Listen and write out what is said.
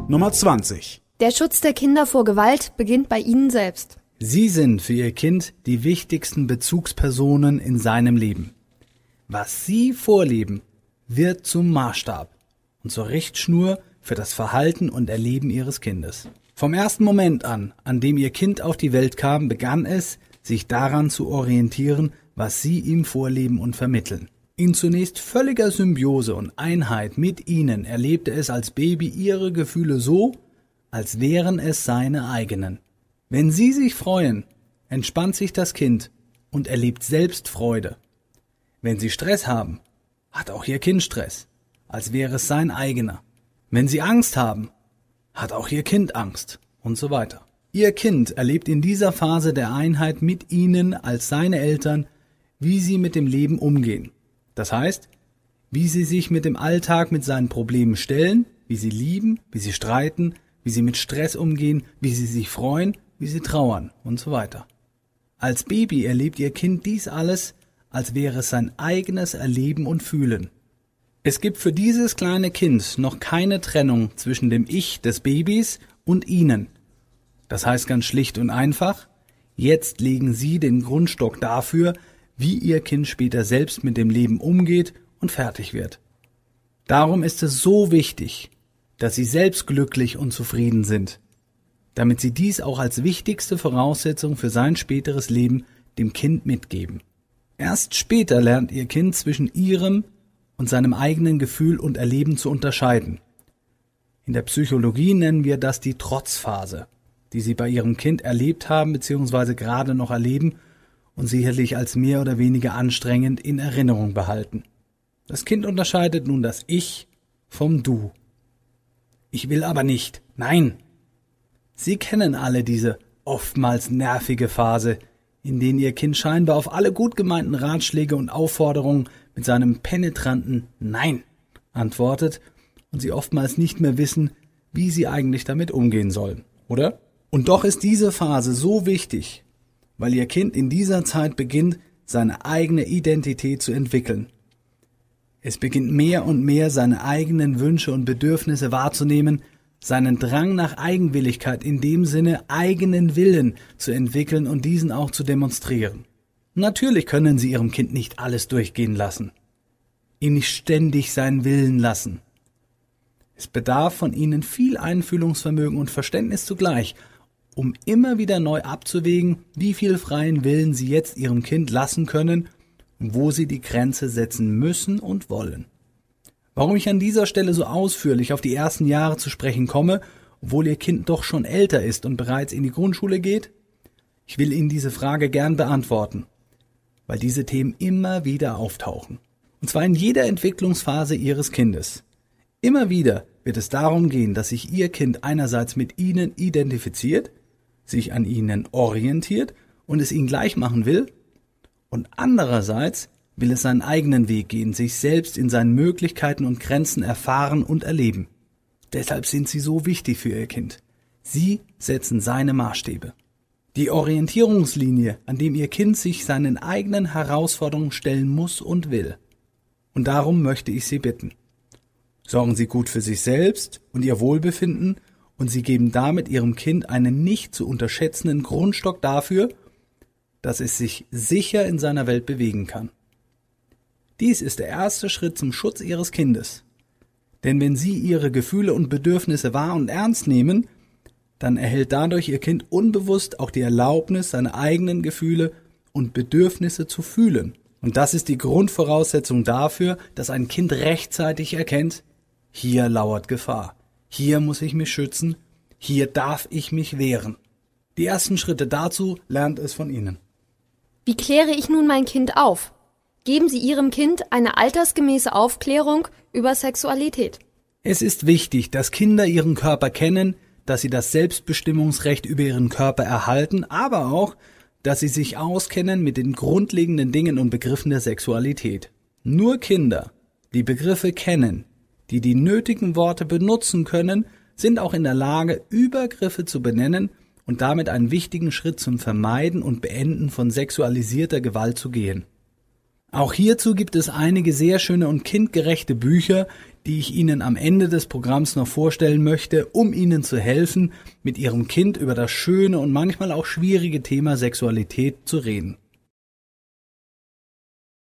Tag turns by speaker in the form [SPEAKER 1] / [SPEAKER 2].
[SPEAKER 1] Nummer 20.
[SPEAKER 2] Der Schutz der Kinder vor Gewalt beginnt bei ihnen selbst.
[SPEAKER 3] Sie sind für Ihr Kind die wichtigsten Bezugspersonen in seinem Leben. Was Sie vorleben, wird zum Maßstab und zur Richtschnur für das Verhalten und Erleben Ihres Kindes. Vom ersten Moment an dem Ihr Kind auf die Welt kam, begann es, sich daran zu orientieren, was Sie ihm vorleben und vermitteln. In zunächst völliger Symbiose und Einheit mit Ihnen erlebte es als Baby Ihre Gefühle so, als wären es seine eigenen. Wenn Sie sich freuen, entspannt sich das Kind und erlebt selbst Freude. Wenn Sie Stress haben, hat auch Ihr Kind Stress, als wäre es sein eigener. Wenn Sie Angst haben, hat auch Ihr Kind Angst und so weiter. Ihr Kind erlebt in dieser Phase der Einheit mit Ihnen als seine Eltern, wie Sie mit dem Leben umgehen. Das heißt, wie Sie sich mit dem Alltag, mit seinen Problemen stellen, wie Sie lieben, wie Sie streiten, wie Sie mit Stress umgehen, wie Sie sich freuen, wie Sie trauern und so weiter. Als Baby erlebt Ihr Kind dies alles, als wäre es sein eigenes Erleben und Fühlen. Es gibt für dieses kleine Kind noch keine Trennung zwischen dem Ich des Babys und Ihnen. Das heißt ganz schlicht und einfach, jetzt legen Sie den Grundstock dafür, wie Ihr Kind später selbst mit dem Leben umgeht und fertig wird. Darum ist es so wichtig, dass Sie selbst glücklich und zufrieden sind, damit Sie dies auch als wichtigste Voraussetzung für sein späteres Leben dem Kind mitgeben. Erst später lernt Ihr Kind zwischen Ihrem und seinem eigenen Gefühl und Erleben zu unterscheiden. In der Psychologie nennen wir das die Trotzphase, die Sie bei Ihrem Kind erlebt haben bzw. gerade noch erleben und sicherlich als mehr oder weniger anstrengend in Erinnerung behalten. Das Kind unterscheidet nun das Ich vom Du. Ich will aber nicht. Nein. Sie kennen alle diese oftmals nervige Phase, in denen Ihr Kind scheinbar auf alle gut gemeinten Ratschläge und Aufforderungen mit seinem penetranten Nein antwortet und Sie oftmals nicht mehr wissen, wie Sie eigentlich damit umgehen sollen, oder? Und doch ist diese Phase so wichtig, weil Ihr Kind in dieser Zeit beginnt, seine eigene Identität zu entwickeln. Es beginnt mehr und mehr seine eigenen Wünsche und Bedürfnisse wahrzunehmen, seinen Drang nach Eigenwilligkeit, in dem Sinne eigenen Willen zu entwickeln und diesen auch zu demonstrieren. Natürlich können Sie Ihrem Kind nicht alles durchgehen lassen, ihm nicht ständig seinen Willen lassen. Es bedarf von Ihnen viel Einfühlungsvermögen und Verständnis zugleich, um immer wieder neu abzuwägen, wie viel freien Willen Sie jetzt Ihrem Kind lassen können und wo Sie die Grenze setzen müssen und wollen. Warum ich an dieser Stelle so ausführlich auf die ersten Jahre zu sprechen komme, obwohl Ihr Kind doch schon älter ist und bereits in die Grundschule geht? Ich will Ihnen diese Frage gern beantworten, weil diese Themen immer wieder auftauchen. Und zwar in jeder Entwicklungsphase Ihres Kindes. Immer wieder wird es darum gehen, dass sich Ihr Kind einerseits mit Ihnen identifiziert, sich an Ihnen orientiert und es Ihnen gleich machen will, und andererseits will es seinen eigenen Weg gehen, sich selbst in seinen Möglichkeiten und Grenzen erfahren und erleben. Deshalb sind Sie so wichtig für Ihr Kind. Sie setzen seine Maßstäbe. Die Orientierungslinie, an dem Ihr Kind sich seinen eigenen Herausforderungen stellen muss und will. Und darum möchte ich Sie bitten. Sorgen Sie gut für sich selbst und Ihr Wohlbefinden und Sie geben damit Ihrem Kind einen nicht zu unterschätzenden Grundstock dafür, dass es sich sicher in seiner Welt bewegen kann. Dies ist der erste Schritt zum Schutz Ihres Kindes. Denn wenn Sie Ihre Gefühle und Bedürfnisse wahr und ernst nehmen, dann erhält dadurch Ihr Kind unbewusst auch die Erlaubnis, seine eigenen Gefühle und Bedürfnisse zu fühlen. Und das ist die Grundvoraussetzung dafür, dass ein Kind rechtzeitig erkennt, hier lauert Gefahr, hier muss ich mich schützen, hier darf ich mich wehren. Die ersten Schritte dazu lernt es von Ihnen.
[SPEAKER 2] Wie kläre ich nun mein Kind auf? Geben Sie Ihrem Kind eine altersgemäße Aufklärung über Sexualität.
[SPEAKER 3] Es ist wichtig, dass Kinder ihren Körper kennen, dass sie das Selbstbestimmungsrecht über ihren Körper erhalten, aber auch, dass sie sich auskennen mit den grundlegenden Dingen und Begriffen der Sexualität. Nur Kinder, die Begriffe kennen, die die nötigen Worte benutzen können, sind auch in der Lage, Übergriffe zu benennen und damit einen wichtigen Schritt zum Vermeiden und Beenden von sexualisierter Gewalt zu gehen. Auch hierzu gibt es einige sehr schöne und kindgerechte Bücher, die ich Ihnen am Ende des Programms noch vorstellen möchte, um Ihnen zu helfen, mit Ihrem Kind über das schöne und manchmal auch schwierige Thema Sexualität zu reden.